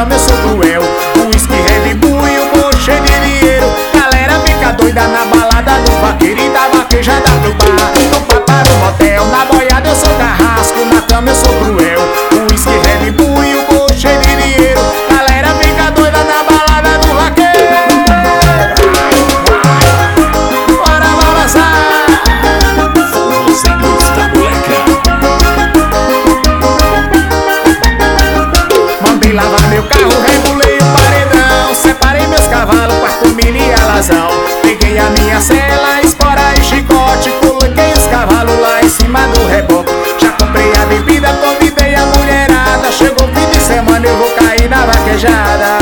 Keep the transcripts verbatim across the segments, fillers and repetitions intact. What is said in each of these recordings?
cama eu sou cruel. O uísque, Red Bull e o bolso cheio de dinheiro. Galera fica doida na balada do vaqueiro e da vaquejada pro bar. No papá no motel, na boiada eu sou carrasco, na cama eu sou cruel. O uísque, Red Bull e o bolso cheio de dinheiro. Galera fica doida na balada do vaqueiro. Bora balançar. Os amigos da moleca. Mandei lavar meu carro, regulei o paredão. Separei meus cavalos, quarto milho e alazão. Peguei a minha cela, espora e chicote. Coloquei os cavalos lá em cima do reboque. Já comprei a bebida, convidei a mulherada. Chegou o fim de semana, eu vou cair na vaquejada.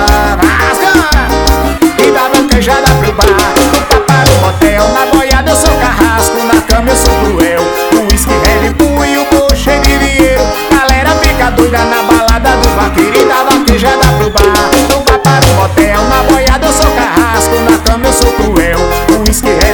E da vaquejada pro bar. No papá no motel, na boiada eu sou carrasco, na cama eu sou cruel. O uísque, Red Bull e o bolso cheio de dinheiro. Galera fica doida na balada do vaqueiro e da vaquejada pro bar. No papá no motel, na boiada eu sou carrasco, na cama eu sou cruel. O uísque,